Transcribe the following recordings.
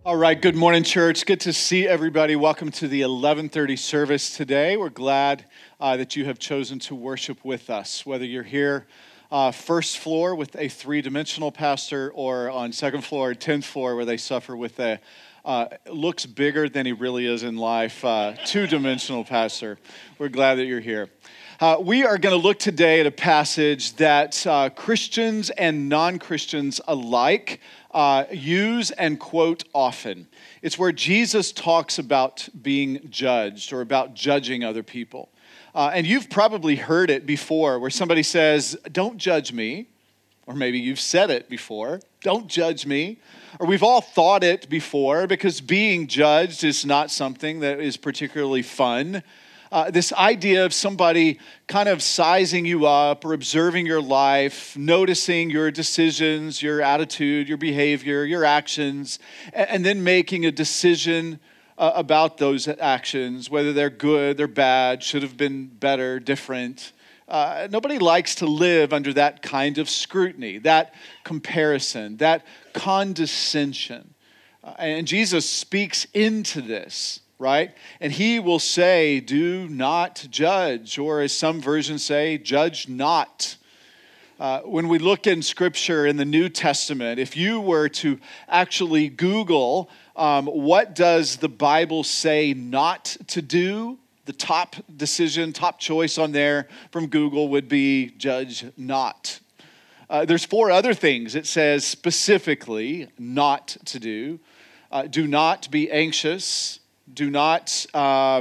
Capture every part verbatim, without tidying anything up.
All right, good morning, church. Good to see everybody. Welcome to the eleven thirty service today. We're glad uh, that you have chosen to worship with us, whether you're here uh, first floor with a three-dimensional pastor or on second floor, tenth floor, where they suffer with a uh, looks bigger than he really is in life, uh, two-dimensional pastor. We're glad that you're here. Uh, we are going to look today at a passage that uh, Christians and non-Christians alike uh, use and quote often. It's where Jesus talks about being judged or about judging other people. Uh, and you've probably heard it before where somebody says, "Don't judge me." Or maybe you've said it before, "Don't judge me." Or we've all thought it before because being judged is not something that is particularly fun. Uh, this idea of somebody kind of sizing you up or observing your life, noticing your decisions, your attitude, your behavior, your actions, and, and then making a decision uh, about those actions, whether they're good, they're bad, should have been better, different. Uh, nobody likes to live under that kind of scrutiny, that comparison, that condescension. Uh, and Jesus speaks into this. Right? And he will say, "Do not judge," or as some versions say, "Judge not." Uh, when we look in Scripture in the New Testament, if you were to actually Google, um, what does the Bible say not to do? The top decision, top choice on there from Google would be "judge not." Uh, there's four other things it says specifically not to do. Uh, do not be anxious. Do not, uh,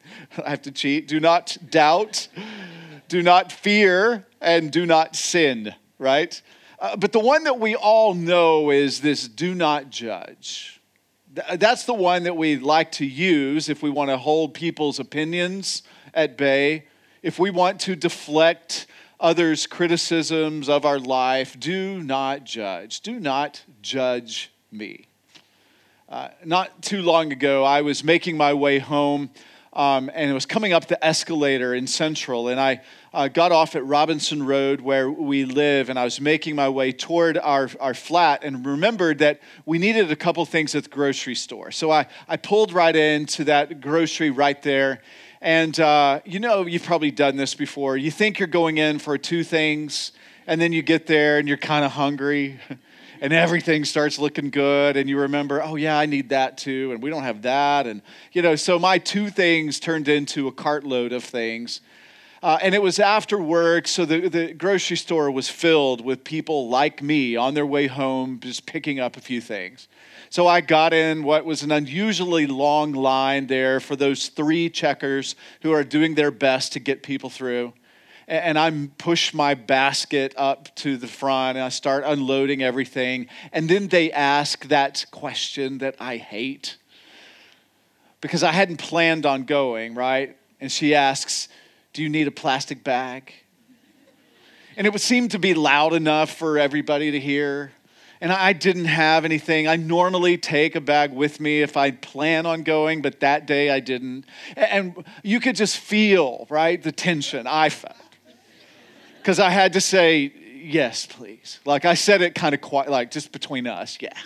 I have to cheat, do not doubt, do not fear, and do not sin, right? Uh, but the one that we all know is this "do not judge." That's the one that we like to use if we want to hold people's opinions at bay, if we want to deflect others' criticisms of our life. Do not judge. Do not judge me. Uh, not too long ago, I was making my way home, um, and it was coming up the escalator in Central, and I uh, got off at Robinson Road where we live, and I was making my way toward our, our flat and remembered that we needed a couple things at the grocery store. So I, I pulled right into that grocery right there, and uh, you know, you've probably done this before. You think you're going in for two things, and then you get there and you're kind of hungry. And everything starts looking good, and you remember, oh yeah, I need that too, and we don't have that, and you know, so my two things turned into a cartload of things, uh, and it was after work, so the, the grocery store was filled with people like me on their way home, just picking up a few things. So I got in what was an unusually long line there for those three checkers who are doing their best to get people through. And I push my basket up to the front, and I start unloading everything. And then they ask that question that I hate, because I hadn't planned on going, right? And she asks, "Do you need a plastic bag?" And it would seem to be loud enough for everybody to hear. And I didn't have anything. I normally take a bag with me if I plan on going, but that day I didn't. And you could just feel, right, the tension I felt. Because I had to say, "Yes, please." Like I said it kind of quiet, like just between us, yeah.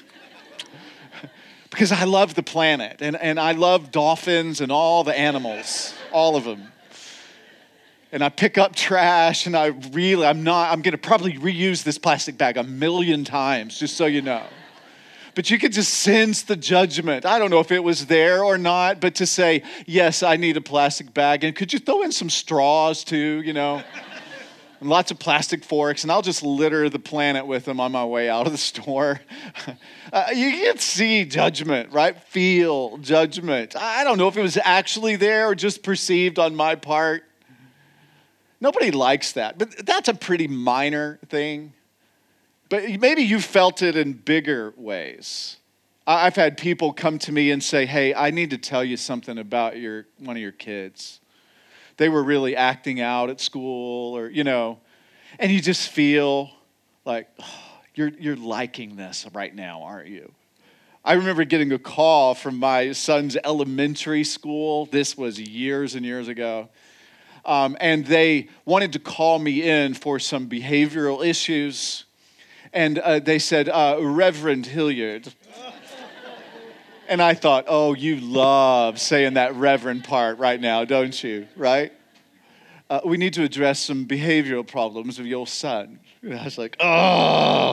Because I love the planet, and, and I love dolphins and all the animals, all of them. And I pick up trash, and I really, I'm not, I'm going to probably reuse this plastic bag a million times, just so you know. But you could just sense the judgment. I don't know if it was there or not, but to say, "Yes, I need a plastic bag, and could you throw in some straws too, you know? And lots of plastic forks, and I'll just litter the planet with them on my way out of the store." Uh, you can see judgment, right? Feel judgment. I don't know if it was actually there or just perceived on my part. Nobody likes that, but that's a pretty minor thing. But maybe you felt it in bigger ways. I've had people come to me and say, "Hey, I need to tell you something about your one of your kids. They were really acting out at school," or, you know, and you just feel like, oh, you're you're liking this right now, aren't you? I remember getting a call from my son's elementary school. This was years and years ago. Um, and they wanted to call me in for some behavioral issues. And uh, they said, uh, "Reverend Hilliard, And I thought, oh, you love saying that reverend part right now, don't you? Right? Uh, we need to address some behavioral problems of your son. And I was like, oh.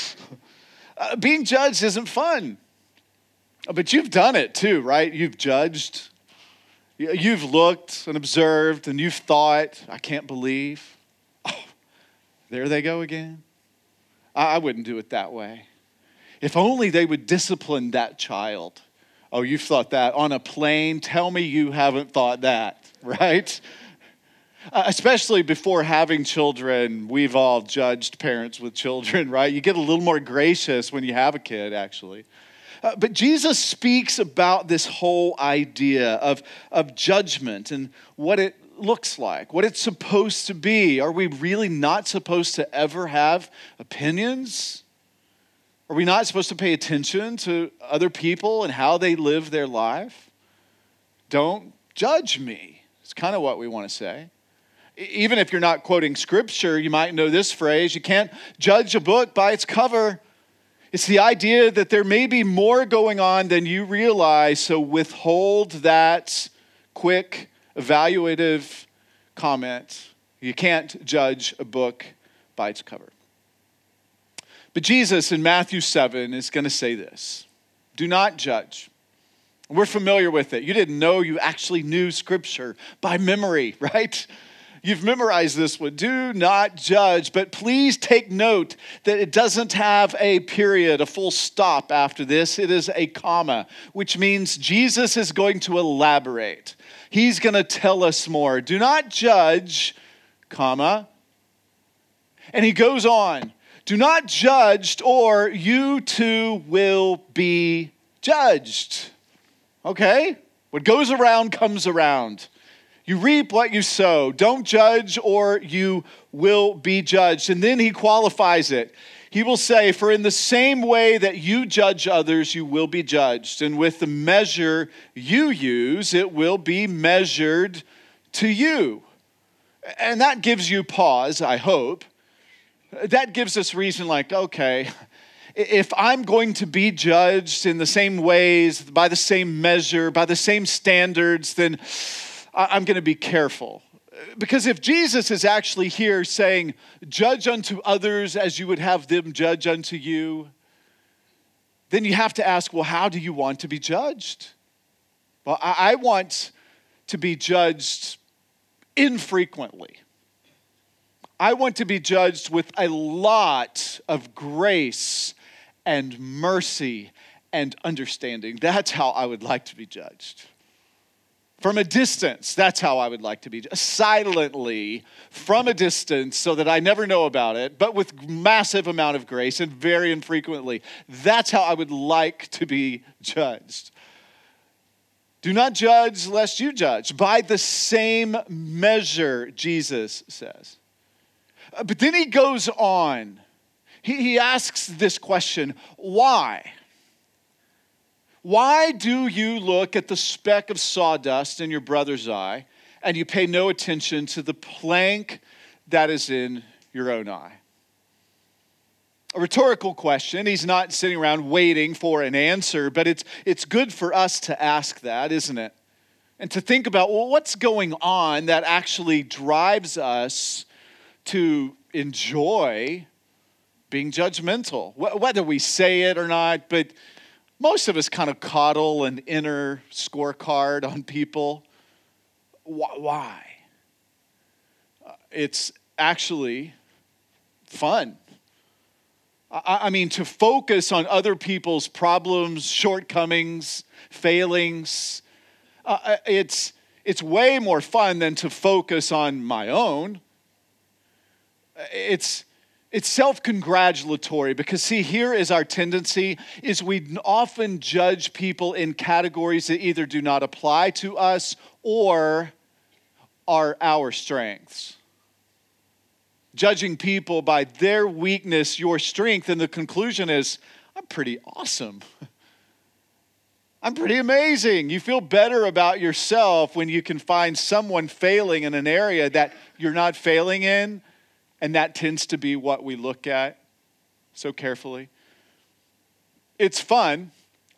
Uh, being judged isn't fun. But you've done it too, right? You've judged. You've looked and observed and you've thought, I can't believe. Oh, there they go again. I, I wouldn't do it that way. If only they would discipline that child. Oh, you've thought that on a plane? Tell me you haven't thought that, right? Uh, especially before having children, we've all judged parents with children, right? You get a little more gracious when you have a kid, actually. Uh, but Jesus speaks about this whole idea of, of judgment and what it looks like, what it's supposed to be. Are we really not supposed to ever have opinions? Are we not supposed to pay attention to other people and how they live their life? Don't judge me. It's kind of what we want to say. Even if you're not quoting scripture, you might know this phrase: you can't judge a book by its cover. It's the idea that there may be more going on than you realize, so withhold that quick, evaluative comment. You can't judge a book by its cover. But Jesus in Matthew seven is going to say this: do not judge. We're familiar with it. You didn't know you actually knew scripture by memory, right? You've memorized this one. Do not judge, but please take note that it doesn't have a period, a full stop after this. It is a comma, which means Jesus is going to elaborate. He's going to tell us more. Do not judge, comma. And he goes on. Do not judge, or you too will be judged. Okay? What goes around comes around. You reap what you sow. Don't judge or you will be judged. And then he qualifies it. He will say, for in the same way that you judge others, you will be judged. And with the measure you use, it will be measured to you. And that gives you pause, I hope. That gives us reason like, okay, if I'm going to be judged in the same ways, by the same measure, by the same standards, then I'm going to be careful. Because if Jesus is actually here saying, judge unto others as you would have them judge unto you, then you have to ask, well, how do you want to be judged? Well, I want to be judged infrequently. I want to be judged with a lot of grace and mercy and understanding. That's how I would like to be judged. From a distance, that's how I would like to be. Silently, from a distance, so that I never know about it, but with massive amount of grace and very infrequently. That's how I would like to be judged. Do not judge lest you judge. By the same measure, Jesus says. But then he goes on. He, he asks this question, why? Why do you look at the speck of sawdust in your brother's eye and you pay no attention to the plank that is in your own eye? A rhetorical question. He's not sitting around waiting for an answer, but it's, it's good for us to ask that, isn't it? And to think about, well, what's going on that actually drives us to enjoy being judgmental, whether we say it or not, but most of us kind of coddle an inner scorecard on people. Why? It's actually fun. I mean, to focus on other people's problems, shortcomings, failings, uh, it's, it's way more fun than to focus on my own. It's It's self-congratulatory because, see, here is our tendency, is we often judge people in categories that either do not apply to us or are our strengths. Judging people by their weakness, your strength, and the conclusion is, I'm pretty awesome. I'm pretty amazing. You feel better about yourself when you can find someone failing in an area that you're not failing in. And that tends to be what we look at so carefully. It's fun.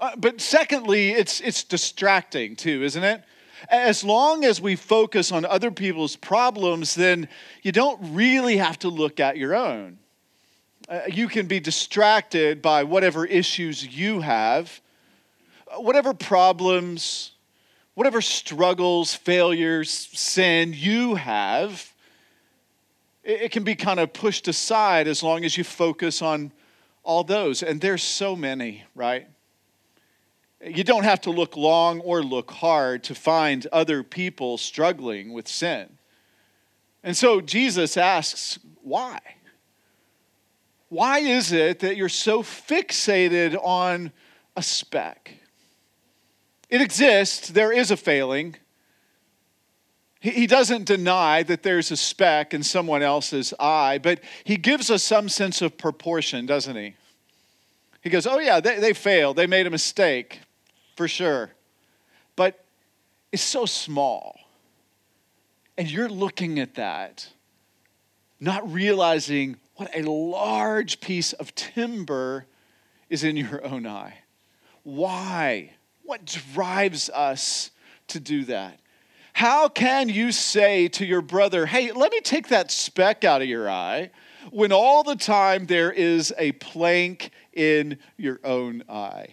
Uh, but secondly, it's it's distracting too, isn't it? As long as we focus on other people's problems, then you don't really have to look at your own. Uh, you can be distracted by whatever issues you have, whatever problems, whatever struggles, failures, sin you have. It, it can be kind of pushed aside as long as you focus on all those. And there's so many, right? You don't have to look long or look hard to find other people struggling with sin. And so Jesus asks, why? Why is it that you're so fixated on a speck? It exists. There is a failing. He doesn't deny that there's a speck in someone else's eye, but he gives us some sense of proportion, doesn't he? He goes, oh yeah, they, they failed. They made a mistake. For sure. But it's so small. And you're looking at that, not realizing what a large piece of timber is in your own eye. Why? What drives us to do that? How can you say to your brother, hey, let me take that speck out of your eye, when all the time there is a plank in your own eye?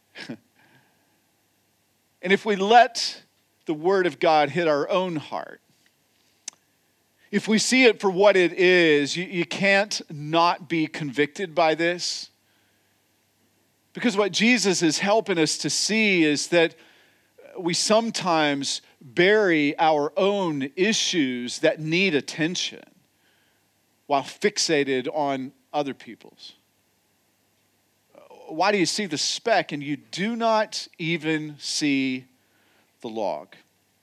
And if we let the Word of God hit our own heart, if we see it for what it is, you, you can't not be convicted by this. Because what Jesus is helping us to see is that we sometimes bury our own issues that need attention while fixated on other people's. Why do you see the speck and you do not even see the log?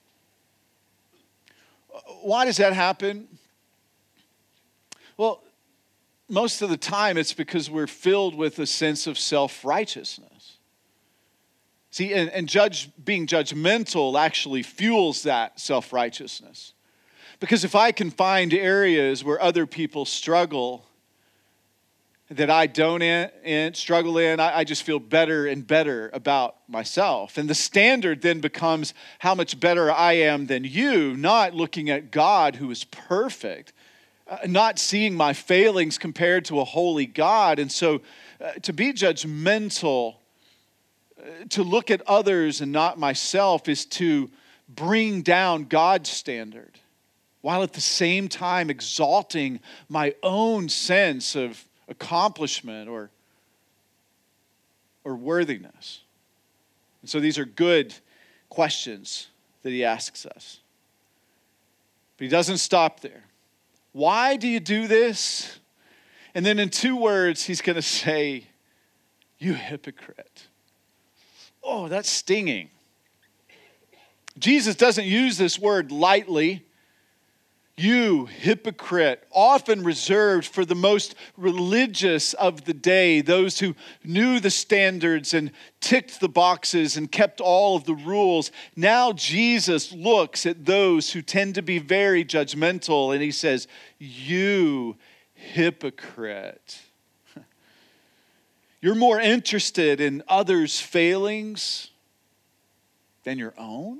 Why does that happen? Well, most of the time it's because we're filled with a sense of self-righteousness. See, and, and judge, being judgmental actually fuels that self-righteousness. Because if I can find areas where other people struggle that I don't in, in, struggle in, I, I just feel better and better about myself. And the standard then becomes how much better I am than you, not looking at God who is perfect, uh, not seeing my failings compared to a holy God. And so uh, to be judgmental, uh, to look at others and not myself, is to bring down God's standard, while at the same time exalting my own sense of accomplishment or, or worthiness. And so these are good questions that he asks us. But he doesn't stop there. Why do you do this? And then in two words, he's going to say, you hypocrite. Oh, that's stinging. Jesus doesn't use this word lightly. You hypocrite, often reserved for the most religious of the day, those who knew the standards and ticked the boxes and kept all of the rules. Now Jesus looks at those who tend to be very judgmental and he says, you hypocrite. You're more interested in others' failings than your own?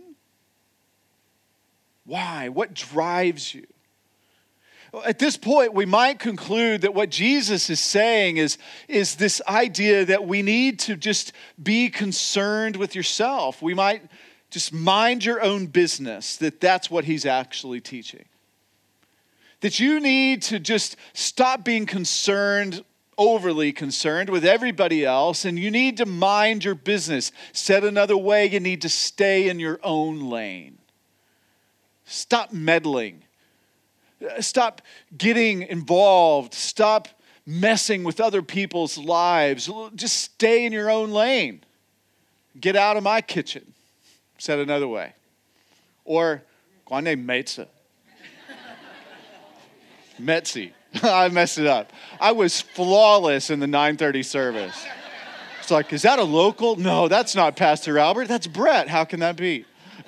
Why? What drives you? At this point, we might conclude that what Jesus is saying is, is this idea that we need to just be concerned with yourself. We might just mind your own business, that that's what he's actually teaching. That you need to just stop being concerned, overly concerned with everybody else, and you need to mind your business. Said another way, you need to stay in your own lane. Stop meddling. Stop getting involved. Stop messing with other people's lives. Just stay in your own lane. Get out of my kitchen. Said another way. Or, Guane Metsa. Metzi. I messed it up. I was flawless in the nine thirty service. It's like, is that a local? No, that's not Pastor Albert. That's Brett. How can that be?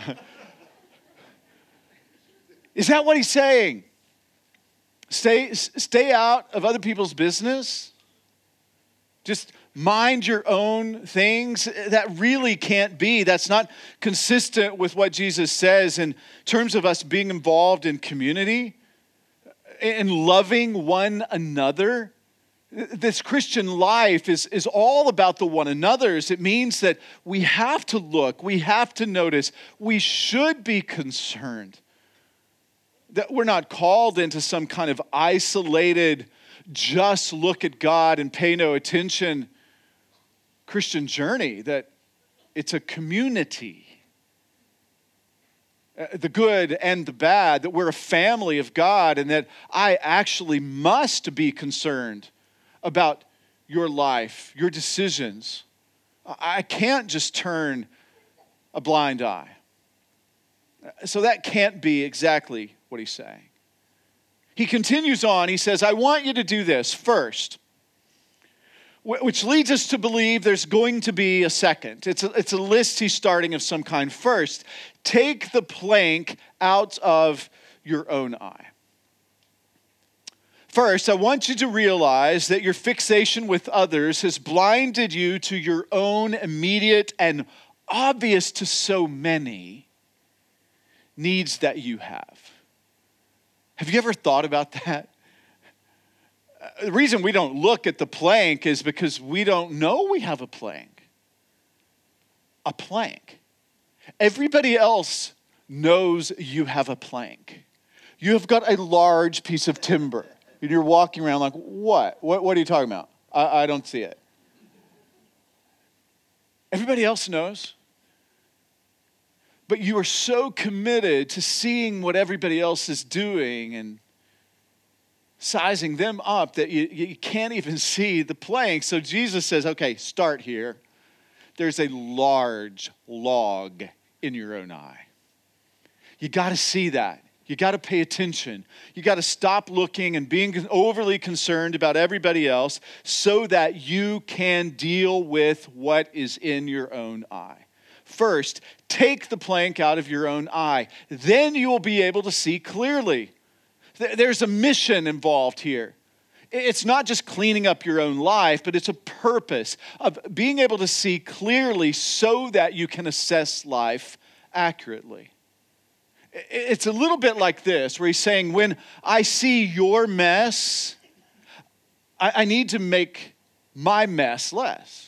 Is that what he's saying? Stay, stay out of other people's business? Just mind your own things, that really can't be. That's not consistent with what Jesus says in terms of us being involved in community and loving one another. This Christian life is, is all about the one another's. It means that we have to look, we have to notice, we should be concerned. That we're not called into some kind of isolated, just look at God and pay no attention Christian journey, that it's a community. Uh, the good and the bad, that we're a family of God, and that I actually must be concerned about your life, your decisions. I can't just turn a blind eye. So that can't be exactly what he's saying. He continues on, he says, I want you to do this first. Which leads us to believe there's going to be a second. It's a, it's a list he's starting of some kind. First, take the plank out of your own eye. First, I want you to realize that your fixation with others has blinded you to your own immediate and obvious to so many needs that you have. Have you ever thought about that? The reason we don't look at the plank is because we don't know we have a plank. A plank. Everybody else knows you have a plank. You have got a large piece of timber. And you're walking around like, what? What, what are you talking about? I, I don't see it. Everybody else knows. But you are so committed to seeing what everybody else is doing and sizing them up that you, you can't even see the plank. So Jesus says, okay, start here. There's a large log in your own eye. You got to see that. You got to pay attention. You got to stop looking and being overly concerned about everybody else so that you can deal with what is in your own eye. First, take the plank out of your own eye. Then you will be able to see clearly. There's a mission involved here. It's not just cleaning up your own life, but it's a purpose of being able to see clearly so that you can assess life accurately. It's a little bit like this, where he's saying, when I see your mess, I need to make my mess less.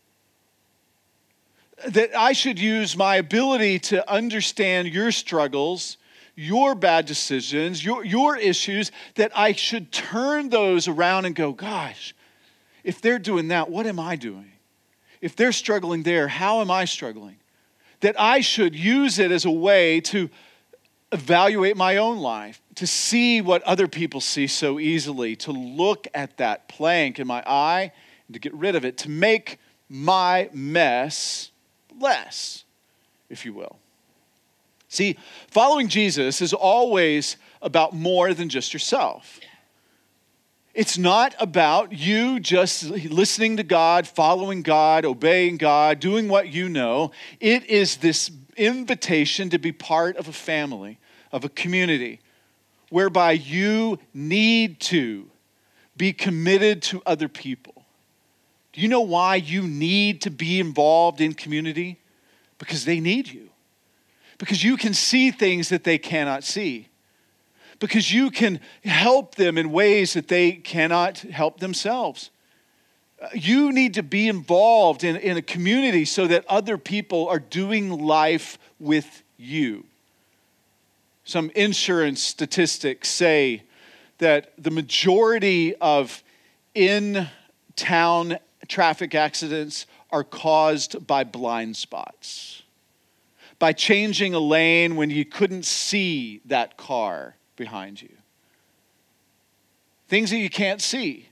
That I should use my ability to understand your struggles, your bad decisions, your, your issues, that I should turn those around and go, gosh, if they're doing that, what am I doing? If they're struggling there, how am I struggling? That I should use it as a way to evaluate my own life, to see what other people see so easily, to look at that plank in my eye and to get rid of it, to make my mess less, if you will. See, following Jesus is always about more than just yourself. It's not about you just listening to God, following God, obeying God, doing what you know. It is this invitation to be part of a family, of a community, whereby you need to be committed to other people. Do you know why you need to be involved in community? Because they need you. Because you can see things that they cannot see. Because you can help them in ways that they cannot help themselves. You need to be involved in, in a community so that other people are doing life with you. Some insurance statistics say that the majority of in-town traffic accidents are caused by blind spots. By changing a lane when you couldn't see that car behind you. Things that you can't see.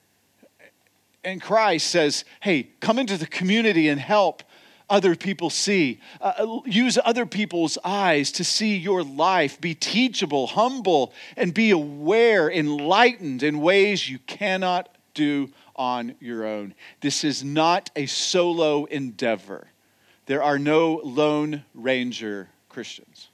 And Christ says, hey, come into the community and help other people see. Uh, use other people's eyes to see your life. Be teachable, humble, and be aware, enlightened in ways you cannot do on your own. This is not a solo endeavor. There are no Lone Ranger Christians.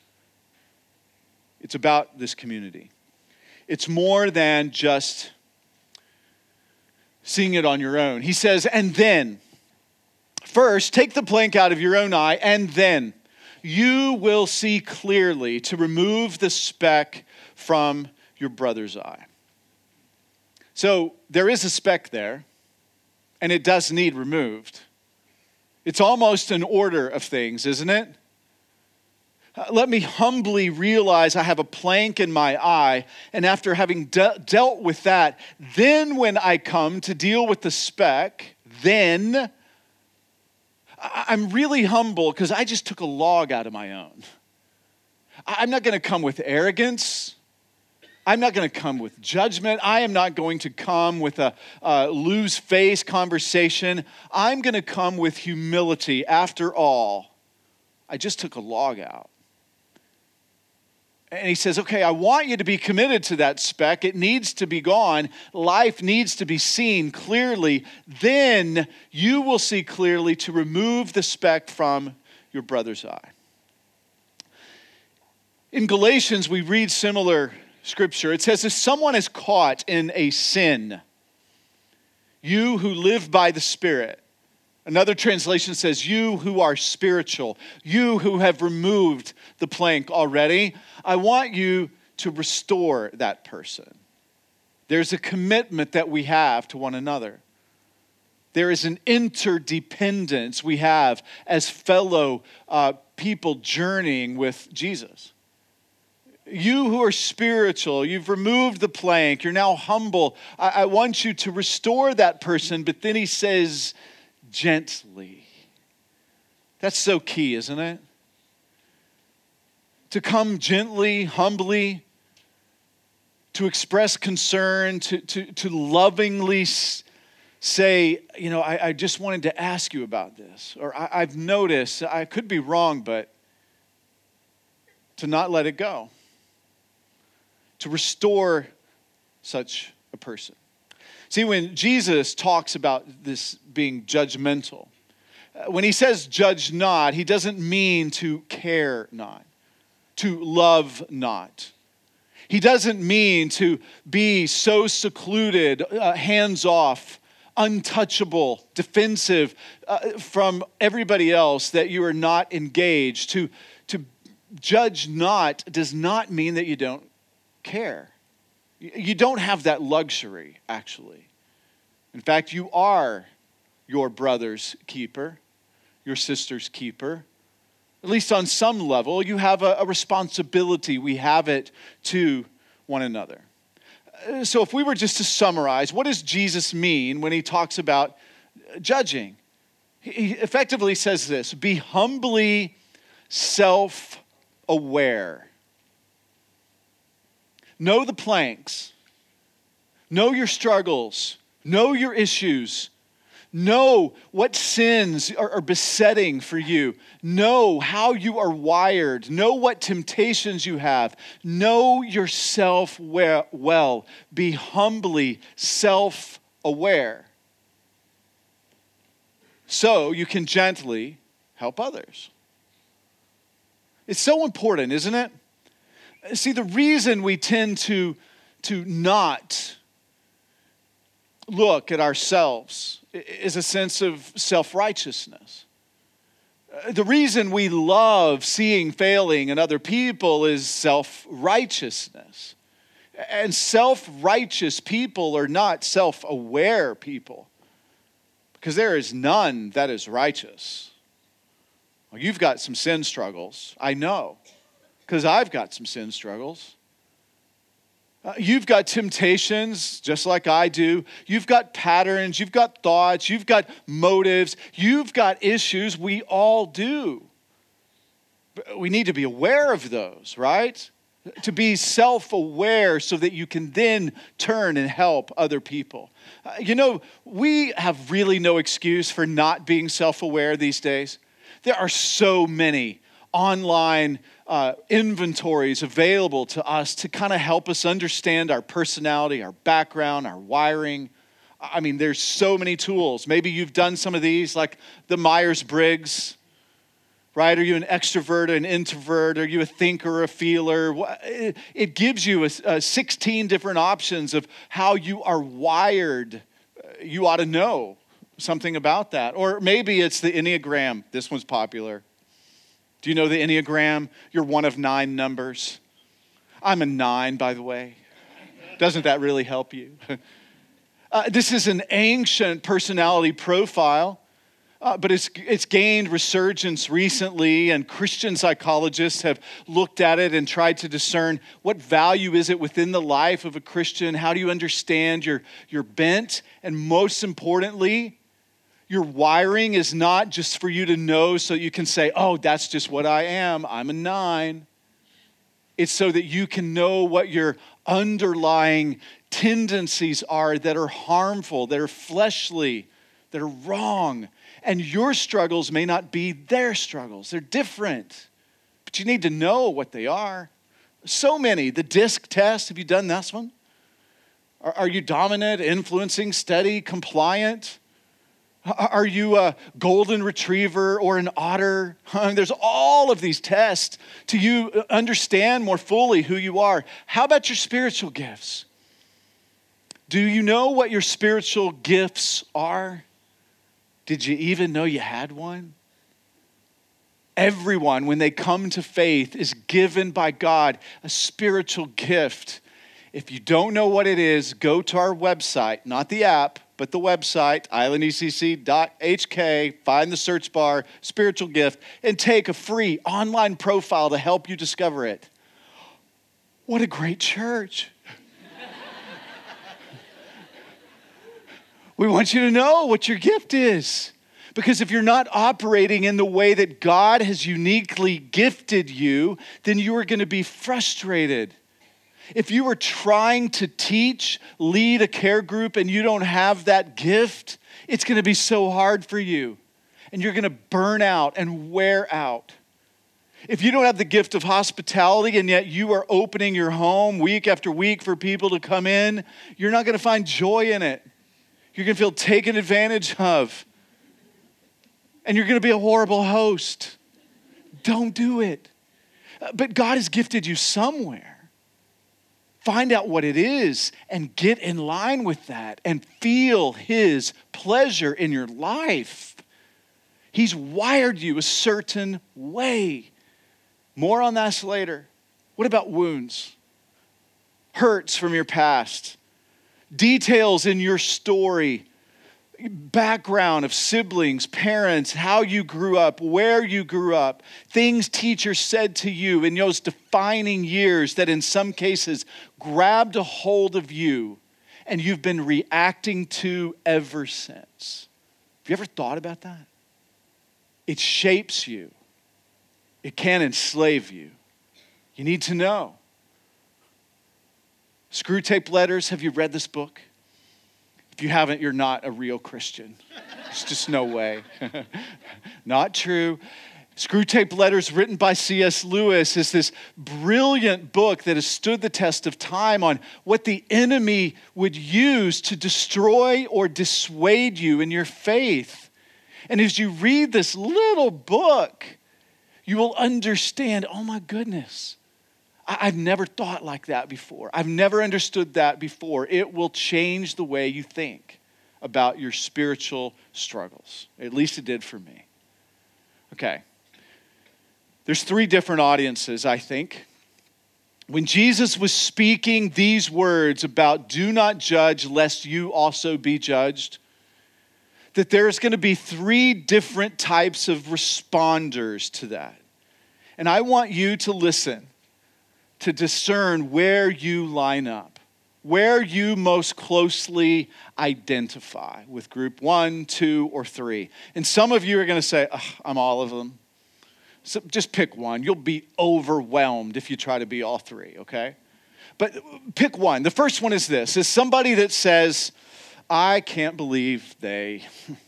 It's about this community. It's more than just seeing it on your own. He says, and then, first, take the plank out of your own eye, and then you will see clearly to remove the speck from your brother's eye. So there is a speck there, and it does need removed. It's almost an order of things, isn't it? Uh, let me humbly realize I have a plank in my eye, and after having de- dealt with that, then when I come to deal with the speck, then I- I'm really humble because I just took a log out of my own. I- I'm not going to come with arrogance. I'm not going to come with judgment. I am not going to come with a uh, lose-face conversation. I'm going to come with humility. After all, I just took a log out. And he says, okay, I want you to be committed to that speck. It needs to be gone. Life needs to be seen clearly. Then you will see clearly to remove the speck from your brother's eye. In Galatians, we read similar scripture. It says, if someone is caught in a sin, you who live by the Spirit. Another translation says, you who are spiritual, you who have removed the plank already, I want you to restore that person. There's a commitment that we have to one another. There is an interdependence we have as fellow uh, people journeying with Jesus. You who are spiritual, you've removed the plank, you're now humble. I, I want you to restore that person, but then he says, gently. That's so key, isn't it? To come gently, humbly, to express concern, to, to, to lovingly say, you know, I, I just wanted to ask you about this. Or I, I've noticed, I could be wrong, but to not let it go. To restore such a person. See, when Jesus talks about this being judgmental, when he says judge not, he doesn't mean to care not, to love not. He doesn't mean to be so secluded, uh, hands off, untouchable, defensive uh, from everybody else that you are not engaged. To, to judge not does not mean that you don't care. You don't have that luxury, actually. In fact, you are your brother's keeper, your sister's keeper. At least on some level, you have a, a responsibility. We have it to one another. So if we were just to summarize, what does Jesus mean when he talks about judging? He effectively says this: be humbly self-aware. Know the planks. Know your struggles. Know your issues. Know what sins are, are besetting for you. Know how you are wired. Know what temptations you have. Know yourself well. Be humbly self-aware, so you can gently help others. It's so important, isn't it? See, the reason we tend to, to not look at ourselves is a sense of self-righteousness. The reason we love seeing failing in other people is self-righteousness. And self-righteous people are not self-aware people, because there is none that is righteous. Well, you've got some sin struggles, I know. Because I've got some sin struggles. Uh, you've got temptations, just like I do. You've got patterns. You've got thoughts. You've got motives. You've got issues. We all do. But we need to be aware of those, right? To be self-aware so that you can then turn and help other people. Uh, you know, we have really no excuse for not being self-aware these days. There are so many online uh, inventories available to us to kind of help us understand our personality, our background, our wiring. I mean, there's so many tools. Maybe you've done some of these, like the Myers-Briggs, right? Are you an extrovert, an introvert? Are you a thinker, a feeler? It gives you a, a sixteen different options of how you are wired you ought to know something about that. Or maybe it's the Enneagram. This one's popular. Do you know the Enneagram? You're one of nine numbers. I'm a nine, by the way. Doesn't that really help you? Uh, this is an ancient personality profile, uh, but it's, it's gained resurgence recently, and Christian psychologists have looked at it and tried to discern what value is it within the life of a Christian? How do you understand your, your bent? And most importantly, your wiring is not just for you to know so you can say, oh, that's just what I am. I'm a nine. It's so that you can know what your underlying tendencies are that are harmful, that are fleshly, that are wrong. And your struggles may not be their struggles. They're different. But you need to know what they are. So many. The DISC test, have you done this one? Are, are you dominant, influencing, steady, compliant? Are you a golden retriever or an otter? There's all of these tests to you understand more fully who you are. How about your spiritual gifts? Do you know what your spiritual gifts are? Did you even know you had one? Everyone, when they come to faith, is given by God a spiritual gift. If you don't know what it is, go to our website, not the app, but the website, island e c c dot h k, find the search bar, spiritual gift, and take a free online profile to help you discover it. What a great church. We want you to know what your gift is. Because if you're not operating in the way that God has uniquely gifted you, then you are going to be frustrated. If you are trying to teach, lead a care group, and you don't have that gift, it's going to be so hard for you. And you're going to burn out and wear out. If you don't have the gift of hospitality and yet you are opening your home week after week for people to come in, you're not going to find joy in it. You're going to feel taken advantage of. And you're going to be a horrible host. Don't do it. But God has gifted you somewhere. Find out what it is and get in line with that and feel His pleasure in your life. He's wired you a certain way. More on this later. What about wounds? Hurts from your past. Details in your story. Background of siblings, parents, how you grew up, where you grew up, things teachers said to you in those defining years that in some cases grabbed a hold of you and you've been reacting to ever since. Have you ever thought about that? It shapes you. It can enslave you. You need to know. Screwtape Letters, have you read this book? If you haven't, you're not a real Christian. There's just no way. Not true. Screwtape Letters, written by C S Lewis, is this brilliant book that has stood the test of time on what the enemy would use to destroy or dissuade you in your faith. And as you read this little book, you will understand, oh my goodness, I've never thought like that before. I've never understood that before. It will change the way you think about your spiritual struggles. At least it did for me. Okay. There's three different audiences, I think. When Jesus was speaking these words about do not judge lest you also be judged, that there's going to be three different types of responders to that. And I want you to listen, to discern where you line up, where you most closely identify with group one, two, or three. And some of you are going to say, oh, I'm all of them. So just pick one. You'll be overwhelmed if you try to be all three, okay? But pick one. The first one is this, is somebody that says, I can't believe they.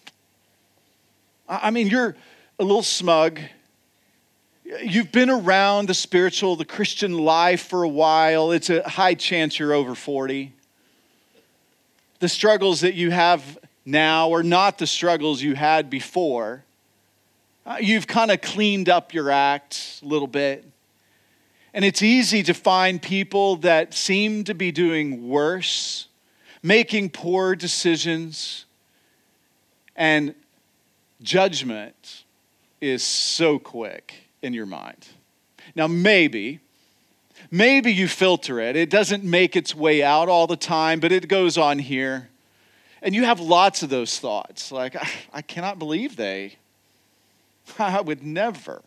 I mean, you're a little smug. You've been around the spiritual, the Christian life for a while. It's a high chance you're over forty. The struggles that you have now are not the struggles you had before. Uh, you've kind of cleaned up your act a little bit. And it's easy to find people that seem to be doing worse, making poor decisions, and judgment is so quick in your mind. Now, maybe, maybe you filter it. It doesn't make its way out all the time, but it goes on here. And you have lots of those thoughts, like, I, I cannot believe they, I would never.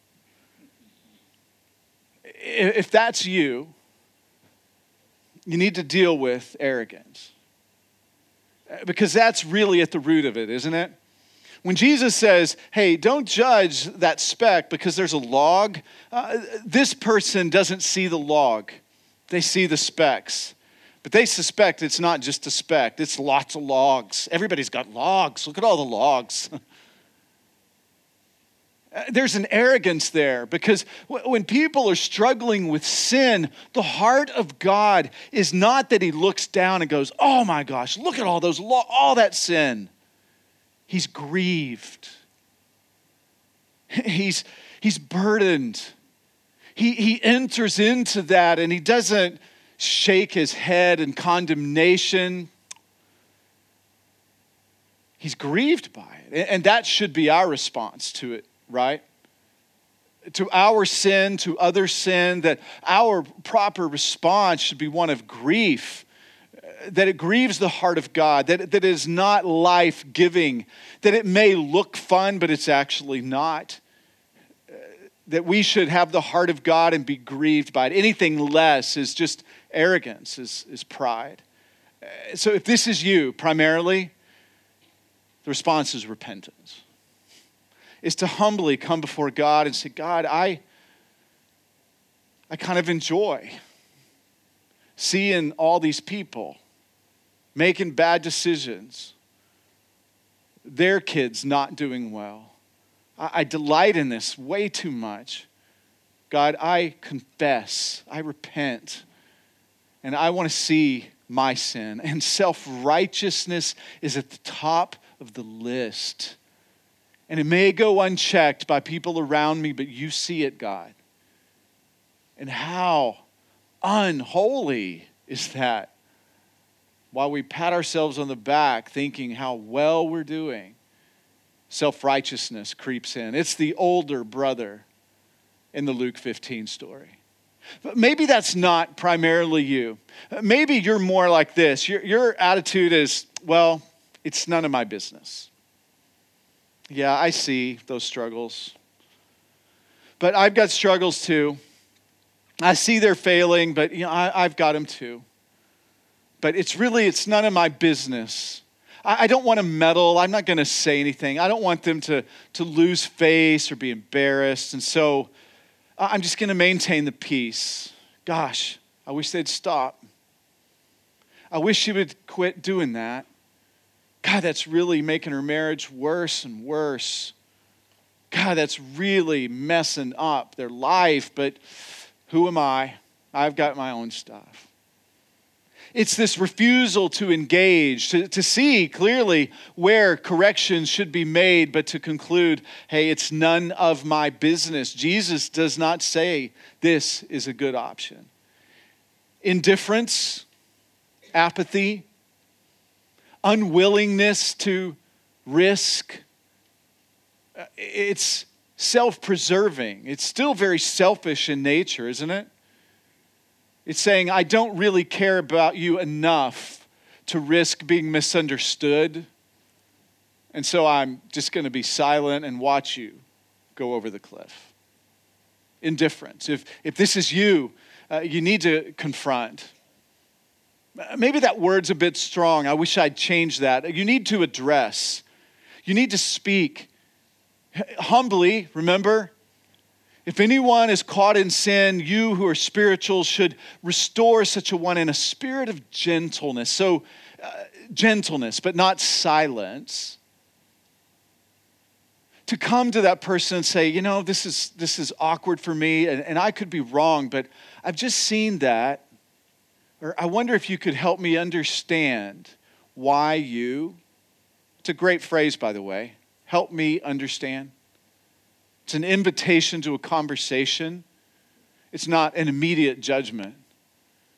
If that's you, you need to deal with arrogance. Because that's really at the root of it, isn't it? When Jesus says, hey, don't judge that speck because there's a log, uh, this person doesn't see the log. They see the specks. But they suspect it's not just a speck, it's lots of logs. Everybody's got logs. Look at all the logs. There's an arrogance there because when people are struggling with sin, the heart of God is not that he looks down and goes, oh my gosh, look at all those, lo- all that sin. He's grieved. He's, he's burdened. He, he enters into that and he doesn't shake his head in condemnation. He's grieved by it. And that should be our response to it. Right? To our sin, to other sin, that our proper response should be one of grief, that it grieves the heart of God, that, that it is not life-giving, that it may look fun, but it's actually not, that we should have the heart of God and be grieved by it. Anything less is just arrogance, is, is pride. So if this is you, primarily, the response is repentance. Is to humbly come before God and say, God, I, I kind of enjoy seeing all these people making bad decisions, their kids not doing well. I, I delight in this way too much. God, I confess, I repent, and I want to see my sin. And self-righteousness is at the top of the list. And it may go unchecked by people around me, but you see it, God. And how unholy is that? While we pat ourselves on the back thinking how well we're doing, self-righteousness creeps in. It's the older brother in the Luke fifteen story. But maybe that's not primarily you. Maybe you're more like this. Your, your attitude is, well, it's none of my business. Yeah, I see those struggles. But I've got struggles too. I see they're failing, but you know, I, I've got them too. But it's really, it's none of my business. I, I don't want to meddle. I'm not going to say anything. I don't want them to, to lose face or be embarrassed. And so I'm just going to maintain the peace. Gosh, I wish they'd stop. I wish she would quit doing that. God, that's really making her marriage worse and worse. God, that's really messing up their life, but who am I? I've got my own stuff. It's this refusal to engage, to, to see clearly where corrections should be made, but to conclude, hey, it's none of my business. Jesus does not say this is a good option. Indifference, apathy, unwillingness to risk. It's self-preserving. It's still very selfish in nature, isn't it? It's saying, I don't really care about you enough to risk being misunderstood. And so I'm just going to be silent and watch you go over the cliff. Indifference. If, if this is you, uh, you need to confront. Maybe that word's a bit strong. I wish I'd changed that. You need to address. You need to speak. Humbly, remember, if anyone is caught in sin, you who are spiritual should restore such a one in a spirit of gentleness. So, uh, gentleness, but not silence. To come to that person and say, you know, this is this is awkward for me, and, and I could be wrong, but I've just seen that. Or I wonder if you could help me understand why you, it's a great phrase, by the way, help me understand. It's an invitation to a conversation. It's not an immediate judgment.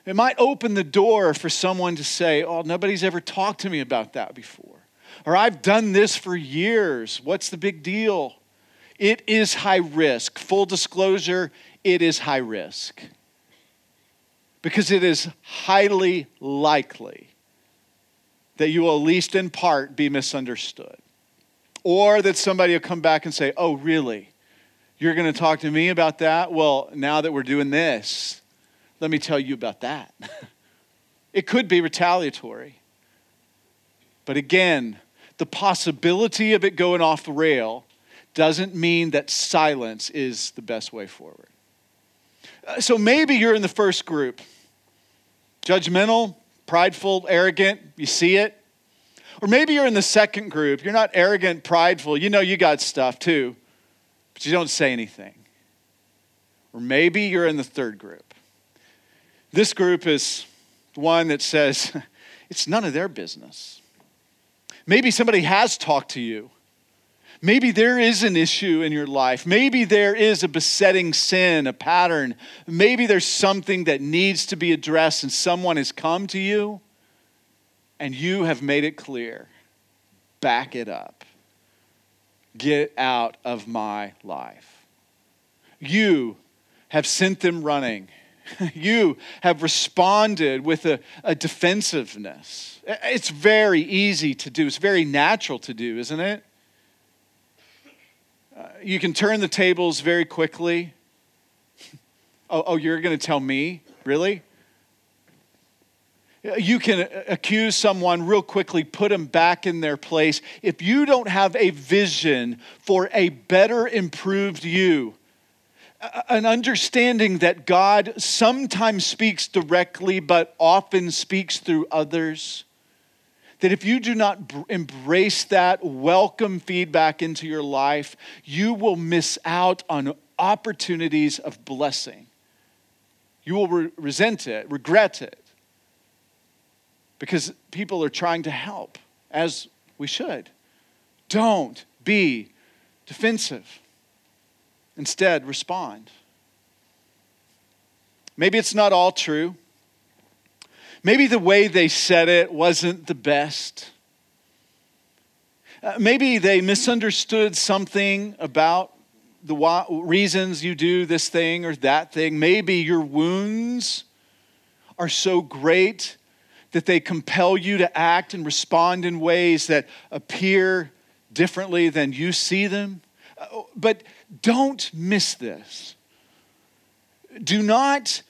It might open the door for someone to say, oh, nobody's ever talked to me about that before. Or I've done this for years. What's the big deal? It is high risk. Full disclosure, it is high risk. Because it is highly likely that you will, at least in part, be misunderstood. Or that somebody will come back and say, oh, really? You're going to talk to me about that? Well, now that we're doing this, let me tell you about that. It could be retaliatory. But again, the possibility of it going off the rail doesn't mean that silence is the best way forward. Uh, so maybe you're in the first group. Judgmental, prideful, arrogant, you see it. Or maybe you're in the second group. You're not arrogant, prideful. You know you got stuff too, but you don't say anything. Or maybe you're in the third group. This group is one that says, it's none of their business. Maybe somebody has talked to you. Maybe there is an issue in your life. Maybe there is a besetting sin, a pattern. Maybe there's something that needs to be addressed and someone has come to you and you have made it clear. Back it up. Get out of my life. You have sent them running. You have responded with a, a defensiveness. It's very easy to do. It's very natural to do, isn't it? Uh, you can turn the tables very quickly. Oh, oh you're going to tell me? Really? You can accuse someone real quickly, put them back in their place. If you don't have a vision for a better, improved you, an understanding that God sometimes speaks directly, but often speaks through others, that if you do not b- embrace that, welcome feedback into your life, you will miss out on opportunities of blessing. You will re- resent it, regret it, because people are trying to help, as we should. Don't be defensive. Instead, respond. Maybe it's not all true. Maybe the way they said it wasn't the best. Uh, maybe they misunderstood something about the wa- reasons you do this thing or that thing. Maybe your wounds are so great that they compel you to act and respond in ways that appear differently than you see them. Uh, but don't miss this. Do not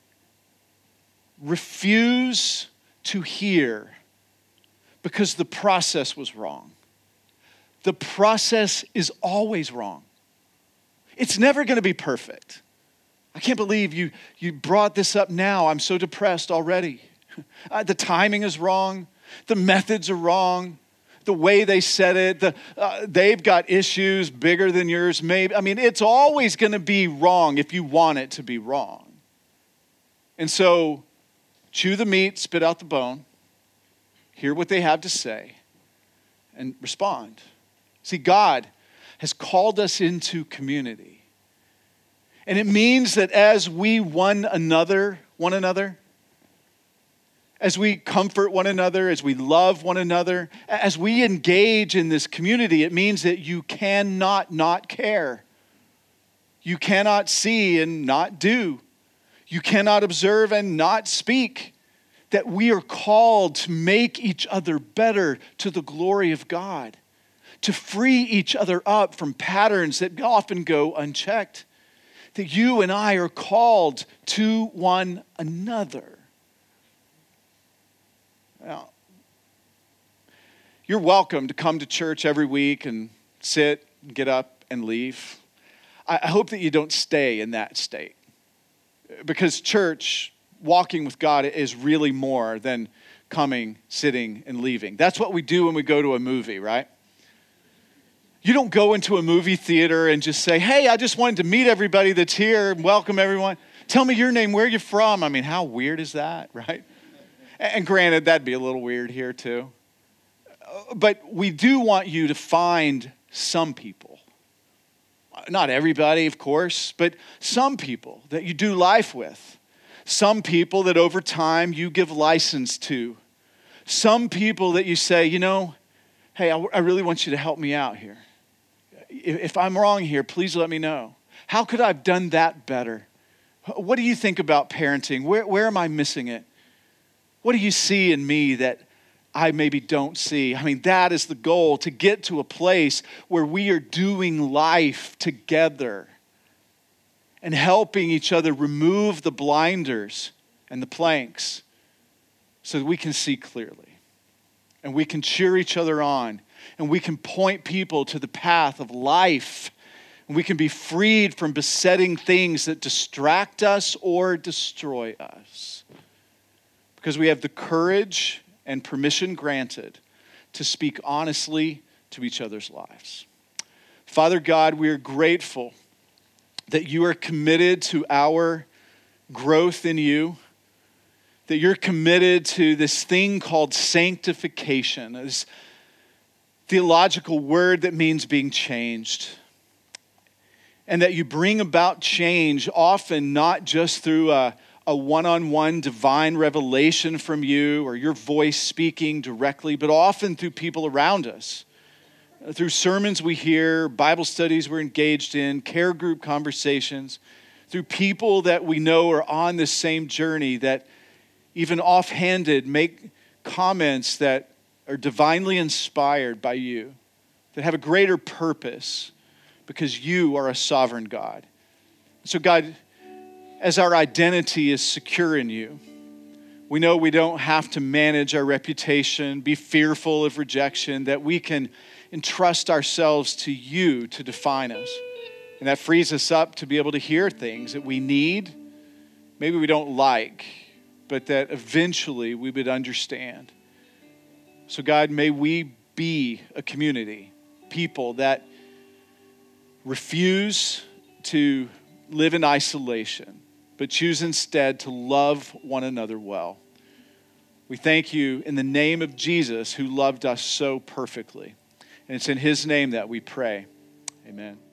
refuse to hear because the process was wrong. The process is always wrong. It's never going to be perfect. I can't believe you, you brought this up now. I'm so depressed already. Uh, the timing is wrong. The methods are wrong. The way they said it, the, uh, they've got issues bigger than yours. Maybe I mean, it's always going to be wrong if you want it to be wrong. And so, chew the meat, spit out the bone, hear what they have to say, and respond. See, God has called us into community. And it means that as we one another, one another, as we comfort one another, as we love one another, as we engage in this community, it means that you cannot not care. You cannot see and not do. You cannot observe and not speak. That we are called to make each other better to the glory of God. To free each other up from patterns that often go unchecked. That you and I are called to one another. Now, you're welcome to come to church every week and sit, get up, and leave. I hope that you don't stay in that state. Because church, walking with God, is really more than coming, sitting, and leaving. That's what we do when we go to a movie, right? You don't go into a movie theater and just say, hey, I just wanted to meet everybody that's here and welcome everyone. Tell me your name, where you're from. I mean, how weird is that, right? And granted, that'd be a little weird here too. But we do want you to find some people. Not everybody, of course, but some people that you do life with. Some people that over time you give license to. Some people that you say, you know, hey, I, I really want you to help me out here. If, if I'm wrong here, please let me know. How could I have done that better? What do you think about parenting? Where, where am I missing it? What do you see in me that I maybe don't see? I mean, that is the goal, to get to a place where we are doing life together and helping each other remove the blinders and the planks so that we can see clearly. And we can cheer each other on. And we can point people to the path of life. And we can be freed from besetting things that distract us or destroy us. Because we have the courage and permission granted to speak honestly to each other's lives. Father God, we are grateful that you are committed to our growth in you, that you're committed to this thing called sanctification, this theological word that means being changed, and that you bring about change often not just through a a one-on-one divine revelation from you or your voice speaking directly, but often through people around us, through sermons we hear, Bible studies we're engaged in, care group conversations, through people that we know are on this same journey that even offhanded make comments that are divinely inspired by you, that have a greater purpose because you are a sovereign God. So God, as our identity is secure in you, we know we don't have to manage our reputation, be fearful of rejection, that we can entrust ourselves to you to define us. And that frees us up to be able to hear things that we need, maybe we don't like, but that eventually we would understand. So God, may we be a community, people that refuse to live in isolation, but choose instead to love one another well. We thank you in the name of Jesus, who loved us so perfectly. And it's in his name that we pray. Amen.